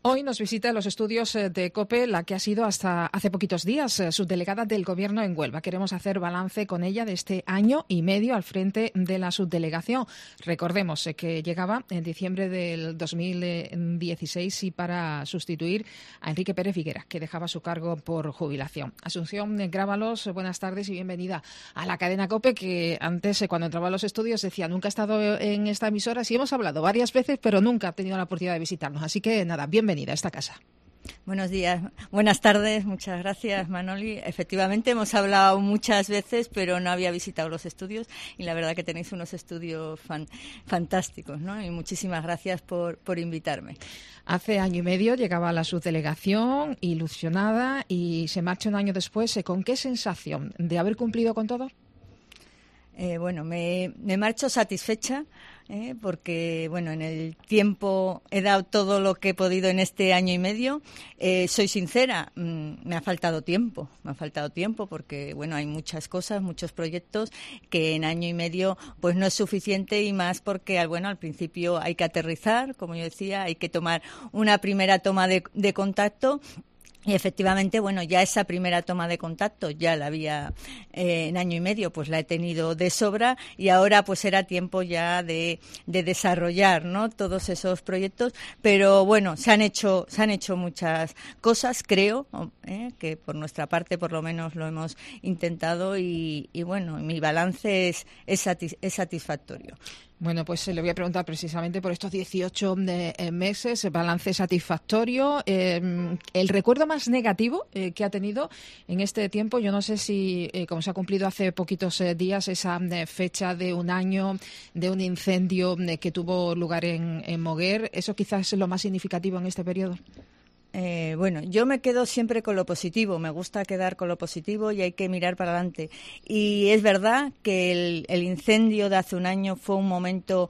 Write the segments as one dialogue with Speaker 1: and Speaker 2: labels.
Speaker 1: Hoy nos visita en los estudios de COPE la que ha sido hasta hace poquitos días subdelegada del Gobierno en Huelva. Queremos hacer balance con ella de este año y medio al frente de la subdelegación. Recordemos que llegaba en diciembre del 2016 y para sustituir a Enrique Pérez Figueras, que dejaba su cargo por jubilación. Asunción Grábalos, buenas tardes y bienvenida a la cadena COPE, que antes, cuando entraba a los estudios, decía, nunca he estado en esta emisora, sí hemos hablado varias veces, pero nunca ha tenido la oportunidad de visitarnos. Así que nada, bienvenida a esta casa.
Speaker 2: Buenos días, buenas tardes, muchas gracias, Manoli. Efectivamente hemos hablado muchas veces, pero no había visitado los estudios y la verdad que tenéis unos estudios fantásticos, ¿no? Y muchísimas gracias por invitarme.
Speaker 1: Hace año y medio llegaba a la subdelegación ilusionada y se marcha un año después. ¿Con qué sensación de haber cumplido con todo?
Speaker 2: Bueno, me marcho satisfecha porque, bueno, en el tiempo he dado todo lo que he podido en este año y medio. Soy sincera, me ha faltado tiempo porque, bueno, hay muchas cosas, muchos proyectos que en año y medio pues no es suficiente y más porque, bueno, al principio hay que aterrizar, como yo decía, hay que tomar una primera toma de contacto. Y efectivamente, bueno, ya esa primera toma de contacto ya la había en año y medio, pues la he tenido de sobra y ahora pues era tiempo ya de desarrollar, ¿no? Todos esos proyectos, pero bueno, se han hecho muchas cosas, creo, que por nuestra parte por lo menos lo hemos intentado y bueno, mi balance es satisfactorio.
Speaker 1: Bueno, pues le voy a preguntar precisamente por estos 18 meses, balance satisfactorio. El recuerdo más negativo que ha tenido en este tiempo, yo no sé si, como se ha cumplido hace poquitos días, esa fecha de un año de un incendio que tuvo lugar en Moguer, ¿eso quizás es lo más significativo en este periodo?
Speaker 2: Bueno, yo me quedo siempre con lo positivo, me gusta quedar con lo positivo y hay que mirar para adelante. Y es verdad que el incendio de hace un año fue un momento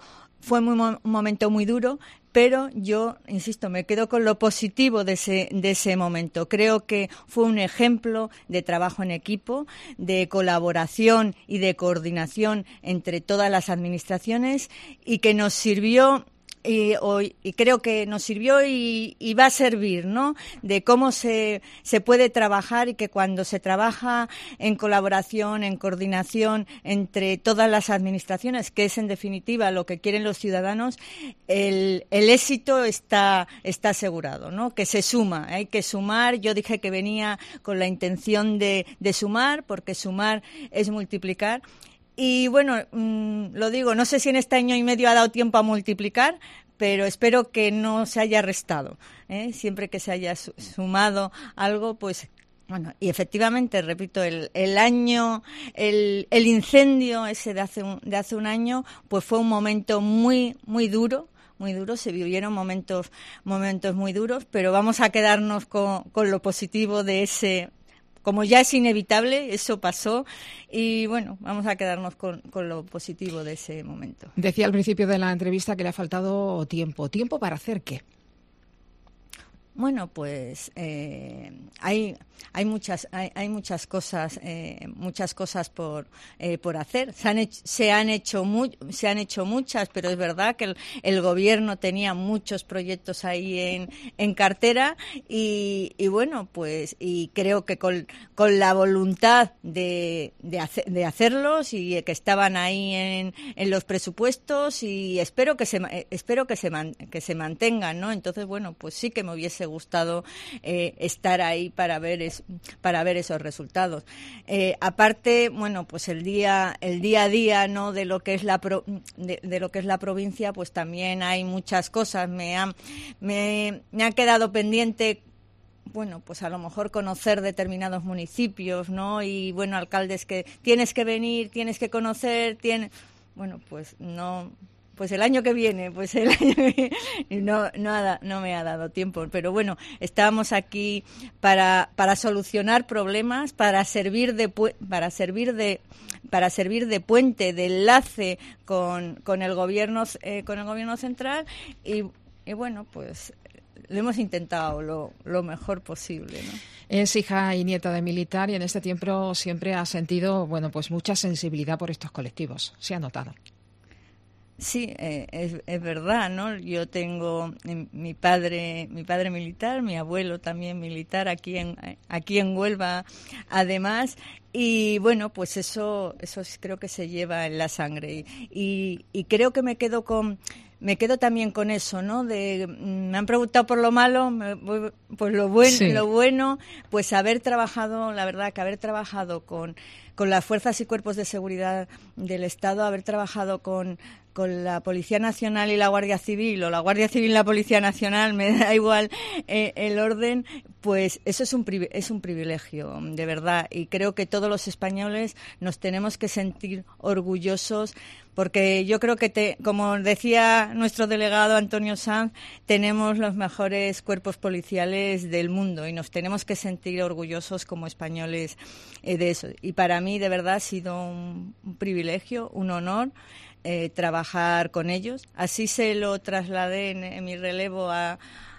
Speaker 2: muy duro, pero yo, insisto, me quedo con lo positivo de ese momento. Creo que fue un ejemplo de trabajo en equipo, de colaboración y de coordinación entre todas las administraciones y que nos sirvió. Y creo que nos sirvió y va a servir, ¿no? De cómo se puede trabajar y que cuando se trabaja en colaboración, en coordinación entre todas las administraciones, que es en definitiva lo que quieren los ciudadanos, el éxito está asegurado, ¿no? Que se suma, hay que sumar. Yo dije que venía con la intención de sumar, porque sumar es multiplicar. Y bueno, lo digo, no sé si en este año y medio ha dado tiempo a multiplicar, pero espero que no se haya restado, siempre que se haya sumado algo, pues bueno, y efectivamente, repito, el incendio ese de hace un año, pues fue un momento muy duro. Muy duro, se vivieron momentos muy duros, pero vamos a quedarnos con lo positivo de ese. Como ya es inevitable, eso pasó y bueno, vamos a quedarnos con lo positivo de ese momento.
Speaker 1: Decía al principio de la entrevista que le ha faltado tiempo. ¿Tiempo para hacer qué?
Speaker 2: Bueno, pues hay muchas cosas por hacer. Se han hecho muchas, pero es verdad que el gobierno tenía muchos proyectos ahí en cartera y bueno, pues y creo que con la voluntad de hacerlos y que estaban ahí en los presupuestos y espero que se mantengan, ¿no? Entonces, bueno, pues sí que me hubiese gustado estar ahí para ver esos resultados. Aparte, bueno, pues el día a día, ¿no? de lo que es la provincia, pues también hay muchas cosas. Me ha quedado pendiente, bueno, pues a lo mejor conocer determinados municipios, ¿no? Y bueno, alcaldes que tienes que venir, tienes que conocer, bueno, pues no. Pues el año que viene, no me ha dado tiempo, pero bueno, estábamos aquí para solucionar problemas, para servir de puente, de enlace con el gobierno central y bueno, pues lo hemos intentado lo mejor posible, ¿no?
Speaker 1: Es hija y nieta de militar y en este tiempo siempre ha sentido, bueno, pues mucha sensibilidad por estos colectivos. Se ha notado.
Speaker 2: Sí, es verdad, ¿no? Yo tengo mi padre militar, mi abuelo también militar aquí en Huelva, además, y bueno, pues eso creo que se lleva en la sangre y creo que me quedo también con eso, ¿no? Me han preguntado por lo malo, pues
Speaker 1: Sí.
Speaker 2: lo bueno, pues haber trabajado, la verdad que haber trabajado con las fuerzas y cuerpos de seguridad del Estado, haber trabajado con la Policía Nacional y la Guardia Civil, o la Guardia Civil y la Policía Nacional, me da igual el orden, pues eso es un privilegio, de verdad. Y creo que todos los españoles nos tenemos que sentir orgullosos, porque yo creo que, como decía nuestro delegado Antonio Sanz, tenemos los mejores cuerpos policiales del mundo y nos tenemos que sentir orgullosos como españoles de eso. Y para mí, de verdad, ha sido un privilegio, un honor trabajar con ellos. Así se lo trasladé en mi relevo a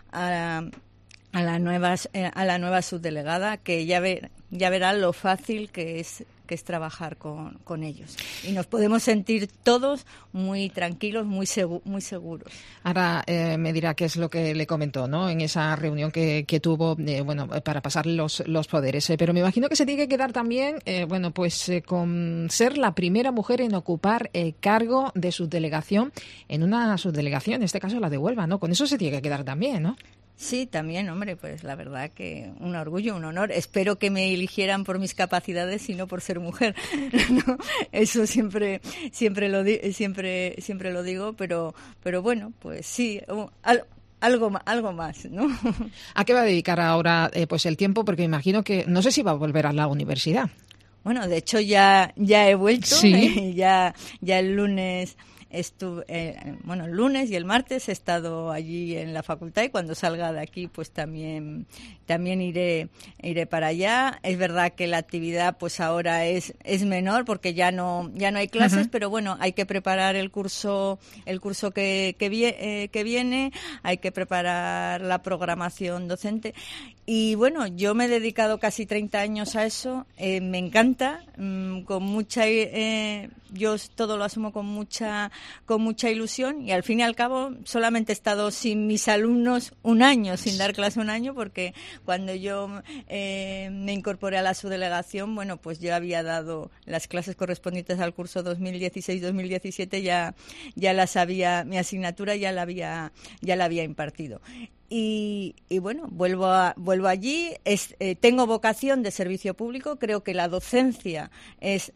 Speaker 2: la nueva subdelegada, que ya verá lo fácil que es trabajar con ellos. Y nos podemos sentir todos muy tranquilos, muy seguros.
Speaker 1: Ahora me dirá qué es lo que le comentó, ¿no?, en esa reunión que tuvo, para pasar los poderes. Pero me imagino que se tiene que quedar también, con ser la primera mujer en ocupar cargo de subdelegación en una subdelegación, en este caso la de Huelva, ¿no? Con eso se tiene que quedar también, ¿no?
Speaker 2: Sí, también, hombre, pues la verdad que un orgullo, un honor. Espero que me eligieran por mis capacidades y no por ser mujer. ¿No? Eso siempre lo digo, pero bueno, pues sí, algo más, ¿no?
Speaker 1: ¿A qué va a dedicar ahora el tiempo? Porque me imagino que no sé si va a volver a la universidad.
Speaker 2: Bueno, de hecho ya he vuelto,
Speaker 1: sí.
Speaker 2: Ya el lunes el lunes y el martes he estado allí en la facultad, y cuando salga de aquí pues también iré para allá. Es verdad que la actividad pues ahora es menor porque ya no hay clases, uh-huh. Pero bueno, hay que preparar el curso que viene, hay que preparar la programación docente. Y bueno, yo me he dedicado casi 30 años a eso, me encanta, con mucha yo todo lo asumo con mucha ilusión, y al fin y al cabo solamente he estado sin mis alumnos un año, sin dar clase un año, porque cuando yo me incorporé a la subdelegación, bueno, pues yo había dado las clases correspondientes al curso 2016-2017, ya las había, mi asignatura ya la había impartido. Y bueno, vuelvo allí. Tengo vocación de servicio público. Creo que la docencia es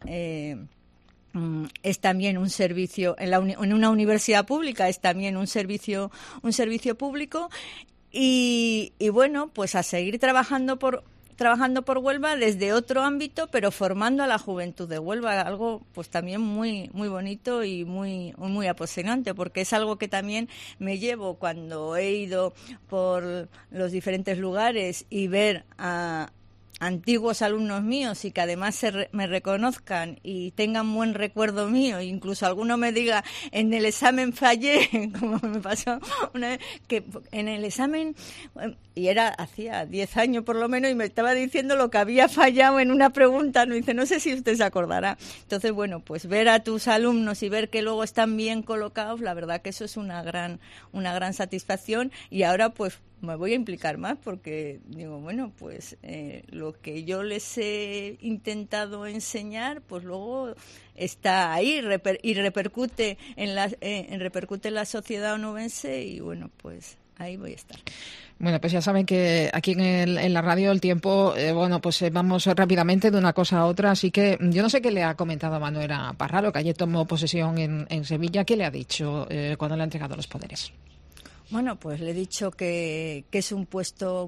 Speaker 2: también un servicio en una universidad pública, es también un servicio público, y bueno, pues a seguir trabajando por Huelva desde otro ámbito, pero formando a la juventud de Huelva, algo pues también muy muy bonito y muy apasionante, porque es algo que también me llevo cuando he ido por los diferentes lugares y ver a antiguos alumnos míos, y que además me reconozcan y tengan buen recuerdo mío, incluso alguno me diga: en el examen fallé, como me pasó una vez, que en el examen, y hacía 10 años por lo menos, y me estaba diciendo lo que había fallado en una pregunta, no dice, no sé si usted se acordará. Entonces, bueno, pues ver a tus alumnos y ver que luego están bien colocados, la verdad que eso es una gran satisfacción. Y ahora pues me voy a implicar más, porque digo, bueno, pues lo que yo les he intentado enseñar, pues luego está ahí y repercute en la sociedad onubense, y bueno, pues ahí voy a estar.
Speaker 1: Bueno, pues ya saben que aquí en la radio el tiempo, vamos rápidamente de una cosa a otra, así que yo no sé qué le ha comentado Manuela Parralo, que ayer tomó posesión en Sevilla. ¿Qué le ha dicho cuando le ha entregado los poderes?
Speaker 2: Bueno, pues le he dicho que es un puesto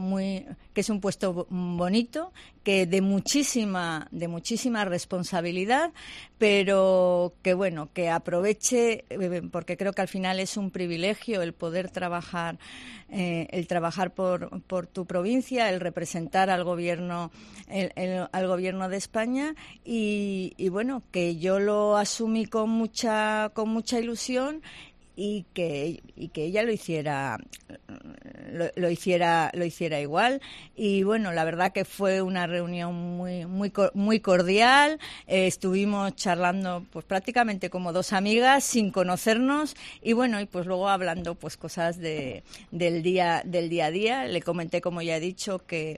Speaker 2: bonito, que de muchísima responsabilidad, pero que bueno, que aproveche, porque creo que al final es un privilegio el poder trabajar, por tu provincia, el representar al gobierno, al gobierno de España, y bueno, que yo lo asumí con mucha ilusión. y que ella lo hiciera igual. Y bueno, la verdad que fue una reunión muy cordial. Estuvimos charlando pues prácticamente como dos amigas sin conocernos, y bueno, y pues luego hablando pues cosas del día a día. Le comenté, como ya he dicho, que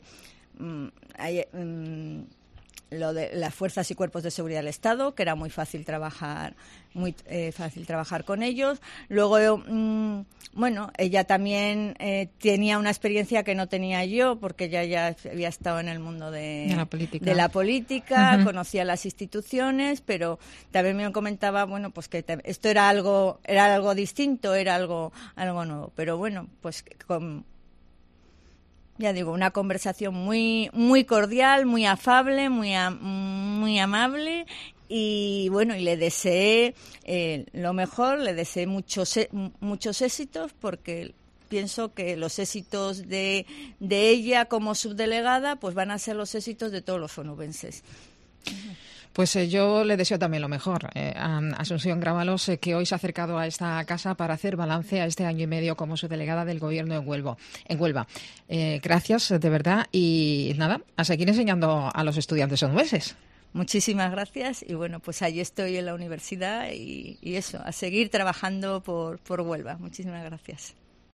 Speaker 2: lo de las fuerzas y cuerpos de seguridad del Estado, que era muy fácil trabajar con ellos. Luego, bueno, ella también tenía una experiencia que no tenía yo, porque ella ya había estado en el mundo de la política, uh-huh. Conocía las instituciones, pero también me comentaba, bueno, pues que esto era algo distinto, era algo nuevo. Pero bueno, pues ya digo, una conversación muy cordial, muy afable, muy amable, y bueno, y le deseé lo mejor, le deseé muchos éxitos, porque pienso que los éxitos de ella como subdelegada pues van a ser los éxitos de todos los onubenses.
Speaker 1: Pues yo le deseo también lo mejor a Asunción Grábalos, que hoy se ha acercado a esta casa para hacer balance a este año y medio como subdelegada del Gobierno en Huelva. Gracias, de verdad, y nada, a seguir enseñando a los estudiantes onubenses.
Speaker 2: Muchísimas gracias, y bueno, pues allí estoy en la universidad y eso, a seguir trabajando por Huelva. Muchísimas gracias.